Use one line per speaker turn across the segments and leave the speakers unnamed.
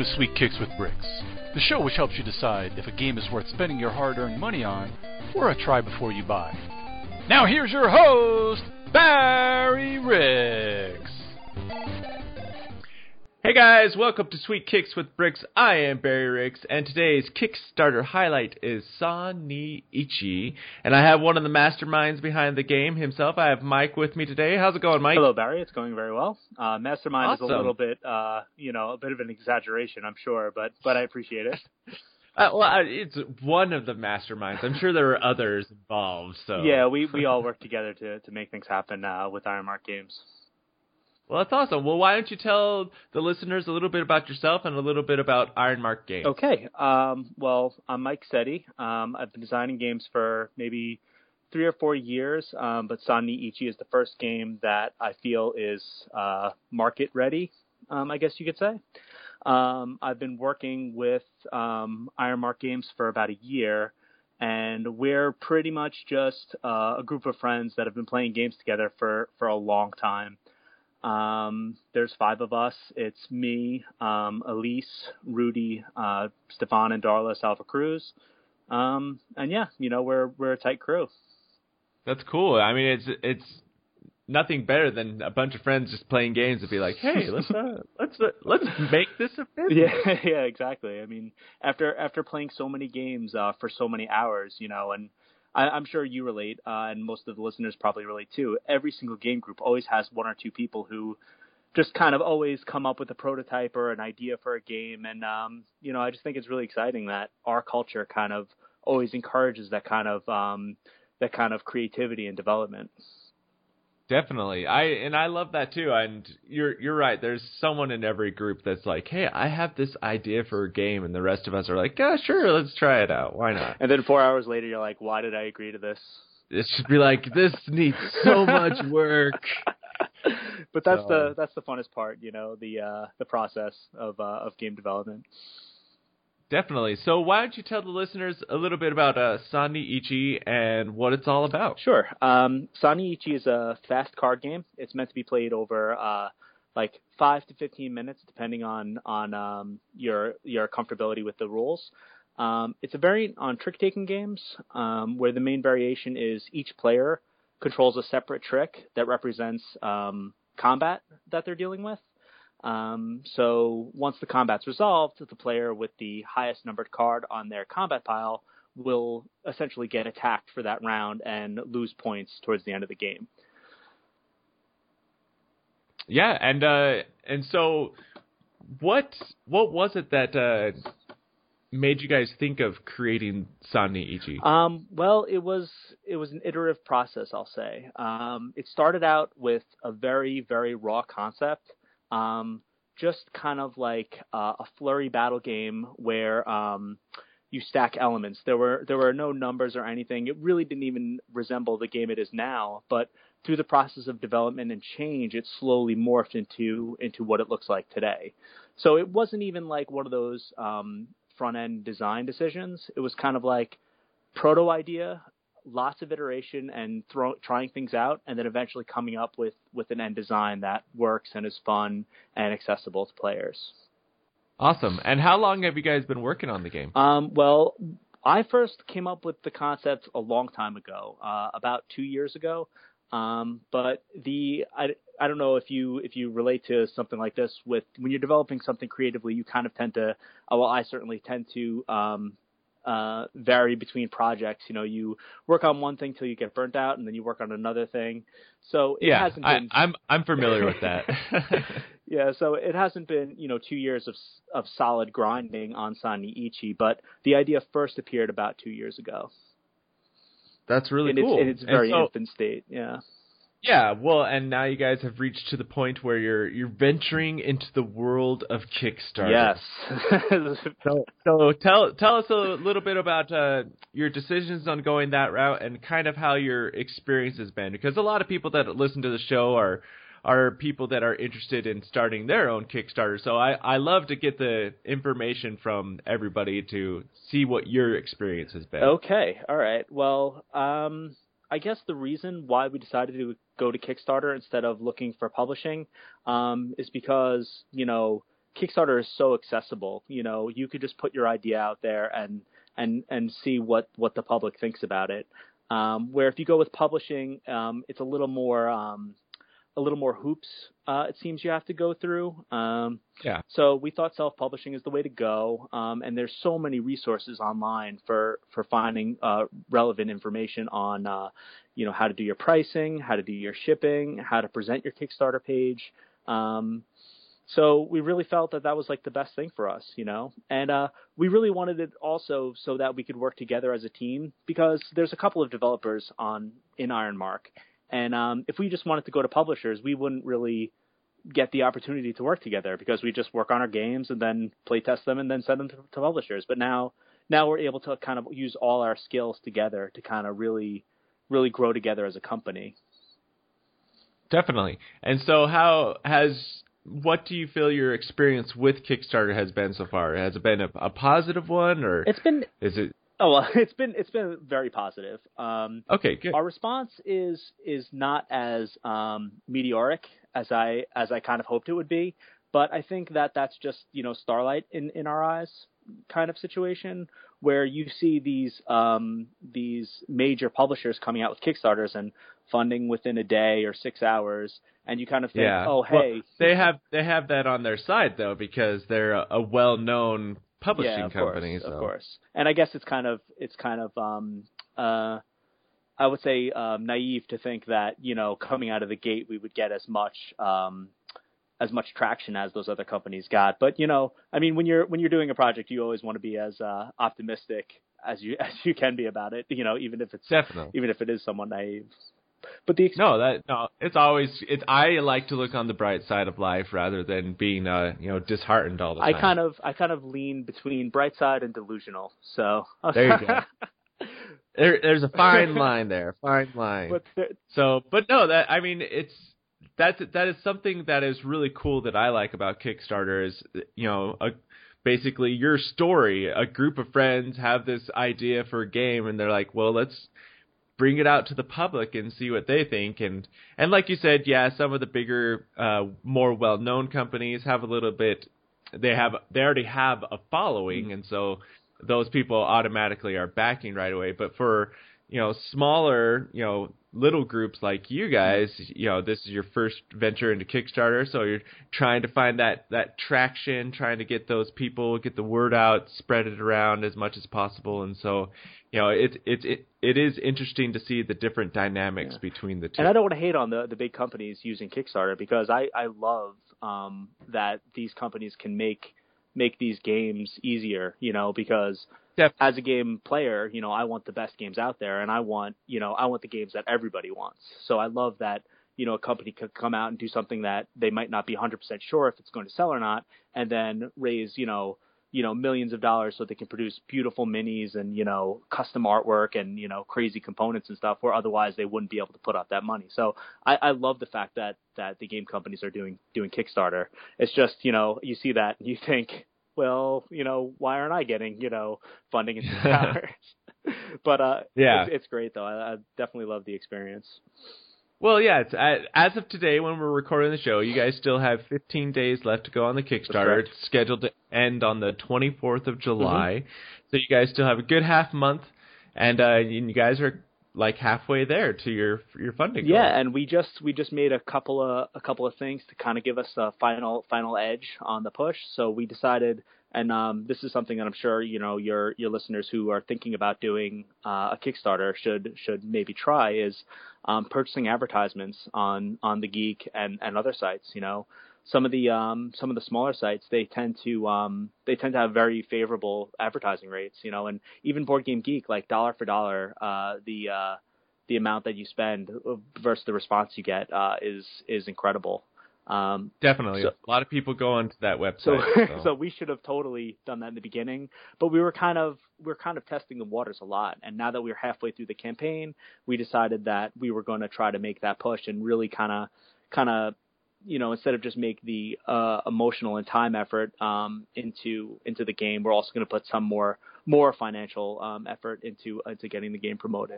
to Sweet Kicks with Bricks, the show which helps you decide if a game is worth spending your hard-earned money on or a try before you buy. Now here's your host, Barry Ricks.
Hey guys, welcome to Sweet Kicks with Bricks. I am Barry Ricks, and today's Kickstarter highlight is Sa-ni Ichi, and I have one of the masterminds behind the game himself. I have Mike with me today. How's it going, Mike?
Hello, Barry. It's going very well. Mastermind
Awesome.
is a little bit, a bit of an exaggeration, I'm sure, but I appreciate it.
It's one of the masterminds. I'm sure there are others involved. So
yeah, we all work together to make things happen with Ironmark Games.
Well, that's awesome. Well, why don't you tell the listeners a little bit about yourself and a little bit about Ironmark Games?
Okay. Well, I'm Mike Setti. I've been designing games for maybe 3 or 4 years, but Sa-ni Ichi is the first game that I feel is market ready, I guess you could say. I've been working with Ironmark Games for about a year, and we're pretty much just a group of friends that have been playing games together for a long time. There's 5 of us. It's me, Elise, Rudy, Stefan, and Darla Salva Cruz. And yeah, we're a tight crew.
That's cool. I mean, it's nothing better than a bunch of friends just playing games and be like, hey, let's make this a business.
Yeah, exactly. I mean, after playing so many games for so many hours, and I'm sure you relate, and most of the listeners probably relate too. Every single game group always has 1 or 2 people who just kind of always come up with a prototype or an idea for a game. And, I just think it's really exciting that our culture kind of always encourages that kind of creativity and development.
Definitely. I love that too. And you're right. There's someone in every group that's like, hey, I have this idea for a game. And the rest of us are like, yeah, sure, let's try it out. Why not?
And then 4 hours later, you're like, why did I agree to this?
It should be like, this needs so much work.
But that's the funnest part, the process of game development.
Definitely. So why don't you tell the listeners a little bit about Sa-ni Ichi and what it's all about?
Sure. Sa-ni Ichi is a fast card game. It's meant to be played over 5 to 15 minutes, depending on your comfortability with the rules. It's a variant on trick-taking games, where the main variation is each player controls a separate trick that represents combat that they're dealing with. So once the combat's resolved, the player with the highest numbered card on their combat pile will essentially get attacked for that round and lose points towards the end of the game.
Yeah, and so what was it that made you guys think of creating Sa-ni Ichi?
Well, it was an iterative process, I'll say. It started out with a very, very raw concept. Just kind of like a flurry battle game where you stack elements. There were no numbers or anything. It really didn't even resemble the game it is now. But through the process of development and change, it slowly morphed into what it looks like today. So it wasn't even like one of those front end design decisions. It was kind of like proto idea, lots of iteration and trying things out, and then eventually coming up with an end design that works and is fun and accessible to players.
Awesome. And how long have you guys been working on the game?
Well, I first came up with the concept a long time ago, about 2 years ago. But I don't know if you relate to something like this. With when you're developing something creatively, you kind of tend to, I certainly tend to vary between projects. You work on one thing till you get burnt out, and then you work on another thing. So it hasn't been.
I'm familiar with that.
Yeah, so it hasn't been 2 years of solid grinding on Sa-ni Ichi, but the idea first appeared about 2 years ago.
That's really cool.
In its very infant state. Yeah.
Yeah, well, and now you guys have reached to the point where you're venturing into the world of Kickstarter.
Yes.
So tell us a little bit about your decisions on going that route and kind of how your experience has been, because a lot of people that listen to the show are people that are interested in starting their own Kickstarter. So I love to get the information from everybody to see what your experience has been.
Okay, all right. Well, I guess the reason why we decided to go to Kickstarter instead of looking for publishing is because, Kickstarter is so accessible. You could just put your idea out there and see what the public thinks about it. Where if you go with publishing, it's a little more hoops. It seems you have to go through. So we thought self-publishing is the way to go. And there's so many resources online for finding relevant information on, how to do your pricing, how to do your shipping, how to present your Kickstarter page. So we really felt that was like the best thing for us, and we really wanted it also so that we could work together as a team, because there's a couple of developers in Ironmark. And if we just wanted to go to publishers, we wouldn't really get the opportunity to work together, because we just work on our games and then play test them and then send them to publishers. But now we're able to kind of use all our skills together to kind of really, really grow together as a company.
Definitely. And so what do you feel your experience with Kickstarter has been so far? Has it been a positive one, or
is it? Oh, well, it's been very positive.
Okay, good.
Our response is not as meteoric as I kind of hoped it would be, but I think that's just starlight in our eyes kind of situation, where you see these major publishers coming out with Kickstarters and funding within a day or 6 hours, and you kind of think, oh, hey.
Well, they have that on their side, though, because they're a well-known publishing company.
Of course. And I guess it's kind of I would say naive to think that, coming out of the gate we would get as much traction as those other companies got. But, I mean, when you're doing a project, you always want to be as optimistic as you can be about it, even if it is somewhat naive. But I like to look on the bright side of life rather than being disheartened all the time. I kind of lean between bright side and delusional. So
there you go. There's a fine line there, fine line. That is something that is really cool that I like about Kickstarter is, basically your story. A group of friends have this idea for a game, and they're like, well, let's bring it out to the public and see what they think. And like you said, some of the bigger, more well-known companies have a little bit. They already have a following, and so those people automatically are backing right away. But for smaller, little groups like you guys, this is your first venture into Kickstarter, so you're trying to find that traction, trying to get those people, get the word out, spread it around as much as possible. And so, it is interesting to see the different dynamics between the two.
And I don't want to hate on the big companies using Kickstarter, because I love that these companies can make these games easier, because as a game player, I want the best games out there, and I want the games that everybody wants. So I love that, a company could come out and do something that they might not be 100% sure if it's going to sell or not, and then raise, millions of dollars so they can produce beautiful minis and, custom artwork and, crazy components and stuff, where otherwise they wouldn't be able to put up that money. So I love the fact that the game companies are doing Kickstarter. It's just, you see that and you think, well, why aren't I getting, funding in 6 hours? But it's great though. I definitely love the experience.
Well, it's as of today when we're recording the show, you guys still have 15 days left to go on the Kickstarter. It's scheduled to end on the 24th of July. Mm-hmm. So you guys still have a good half month, and you guys are like halfway there to your funding goal.
Yeah, and we just made a couple of things to kind of give us a final edge on the push. So we decided, and this is something that I'm sure your listeners who are thinking about doing a Kickstarter should maybe try, is purchasing advertisements on the Geek and other sites. Some of the smaller sites, they tend to have very favorable advertising rates, and even Board Game Geek, like dollar for dollar, the amount that you spend versus the response you get is incredible.
Definitely. A lot of people go onto that website.
So we should have totally done that in the beginning, but we were kind of testing the waters a lot. And now that we're halfway through the campaign, we decided that we were going to try to make that push and really kind of instead of just make the emotional and time effort into the game, we're also going to put some more financial effort into getting the game promoted.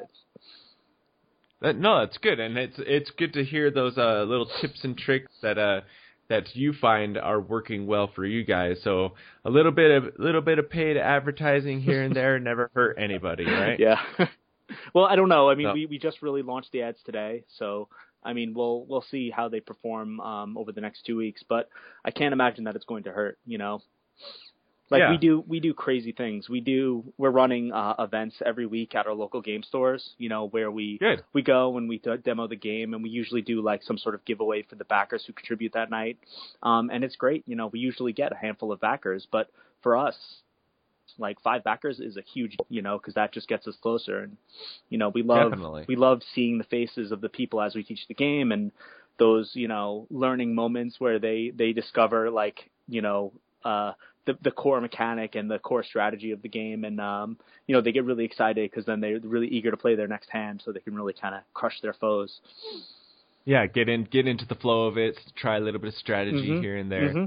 No, that's good, and it's good to hear those little tips and tricks that that you find are working well for you guys. So a little bit of paid advertising here and there never hurt anybody, right?
Yeah. Well, I don't know. I mean, we just really launched the ads today, so I mean, we'll see how they perform over the next 2 weeks, but I can't imagine that it's going to hurt, you know. Like we do crazy things. We're running events every week at our local game stores, you know, where we go and we demo the game, and we usually do like some sort of giveaway for the backers who contribute that night. And it's great, you know, we usually get a handful of backers, but for us, like 5 backers is a huge, you know, because that just gets us closer. And, you know, we love seeing the faces of the people as we teach the game, and those, you know, learning moments where they discover, like, you know, the core mechanic and the core strategy of the game. And, you know, they get really excited because then they're really eager to play their next hand so they can really kind of crush their foes.
Yeah, get into the flow of it, try a little bit of strategy here and there.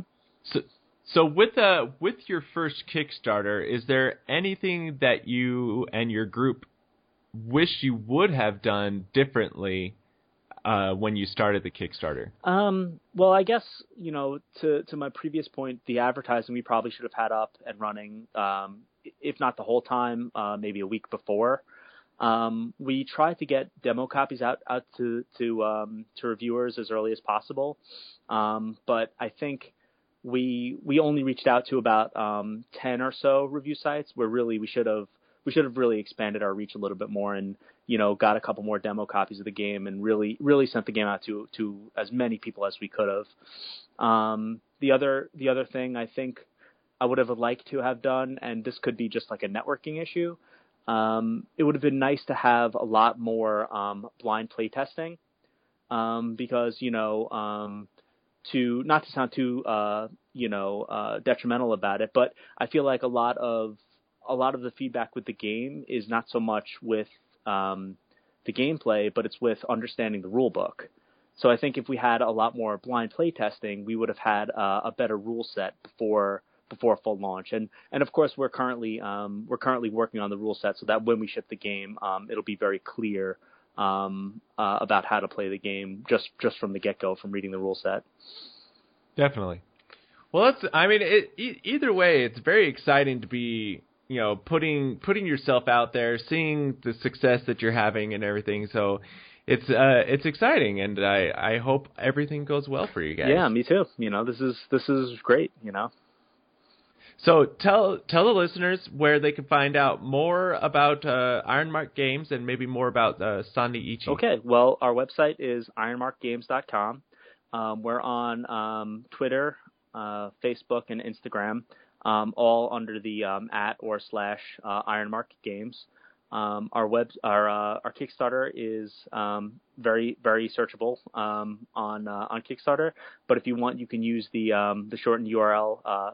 So with your first Kickstarter, is there anything that you and your group wish you would have done differently when you started the Kickstarter?
Well, I guess, you know, to my previous point, the advertising we probably should have had up and running, if not the whole time, maybe a week before. We tried to get demo copies out to reviewers as early as possible, but I think we only reached out to about 10 or so review sites where really we should have really expanded our reach a little bit more, and, you know, got a couple more demo copies of the game and really sent the game out to as many people as we could have. The other thing I think I would have liked to have done, and this could be just like a networking issue, it would have been nice to have a lot more blind play testing, because, you know, not to sound too detrimental about it, but I feel like a lot of the feedback with the game is not so much with the gameplay, but it's with understanding the rule book. So I think if we had a lot more blind play testing, we would have had a better rule set before full launch. And of course we're currently working on the rule set so that when we ship the game, it'll be very clear about how to play the game just from the get-go, from reading the rule set.
Definitely. Well, either way, it's very exciting to be, you know, putting yourself out there, seeing the success that you're having and everything. So it's exciting, and I hope everything goes well for you guys.
Yeah, me too. You know, this is great, you know.
So tell the listeners where they can find out more about Ironmark Games and maybe more about Sanni Ichi.
Okay, well, our website is ironmarkgames.com. We're on Twitter, Facebook, and Instagram, all under the @/Ironmark Games. Our Kickstarter is very, very searchable on Kickstarter. But if you want, you can use the shortened URL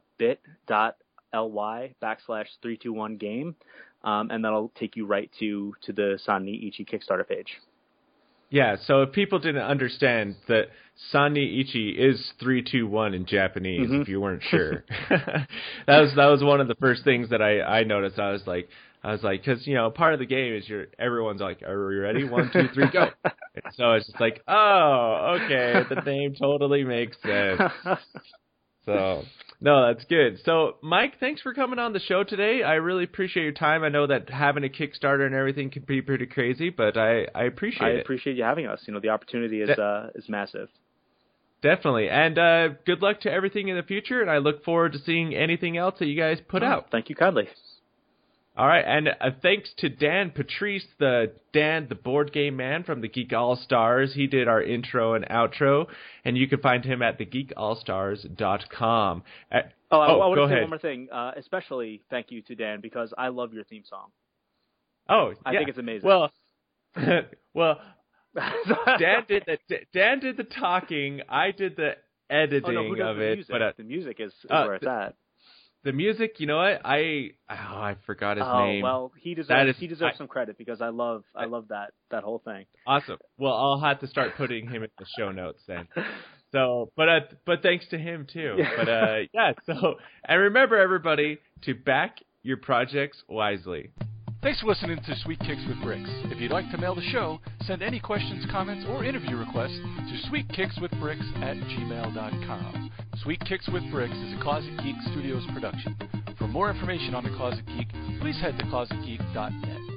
bit.ly/321game, and that'll take you right to the Sanni Ichi Kickstarter page.
Yeah, so if people didn't understand that Sanni Ichi is 321 in Japanese, if you weren't sure, that was one of the first things that I noticed. I was like, because, you know, part of the game is everyone's like, are we ready? 1, 2, 3, go. And so it's just like, oh, okay, the name totally makes sense. So, no, that's good. So, Mike, thanks for coming on the show today. I really appreciate your time. I know that having a Kickstarter and everything can be pretty crazy, but I appreciate it.
I appreciate you having us. You know, the opportunity is massive.
Definitely. And good luck to everything in the future, and I look forward to seeing anything else that you guys put out.
Thank you kindly.
All right, and thanks to Dan Patrice, the board game man from the Geek All-Stars. He did our intro and outro, and you can find him at thegeekallstars.com.
I want to say one more thing. Especially thank you to Dan, because I love your theme song.
Oh,
I think it's amazing.
Well, Dan did the talking. I did the editing of it. But
the music is where it's at.
The music, you know what? I forgot his name.
Oh, well, he deserves some credit, because I love that whole thing.
Awesome. Well, I'll have to start putting him in the show notes then. So, but thanks to him too. But yeah. So, and remember, everybody, to back your projects wisely.
Thanks for listening to Sweet Kicks with Bricks. If you'd like to mail the show, send any questions, comments, or interview requests to sweetkickswithbricks@gmail.com. Sweet Kicks with Bricks is a Closet Geek Studios production. For more information on The Closet Geek, please head to closetgeek.net.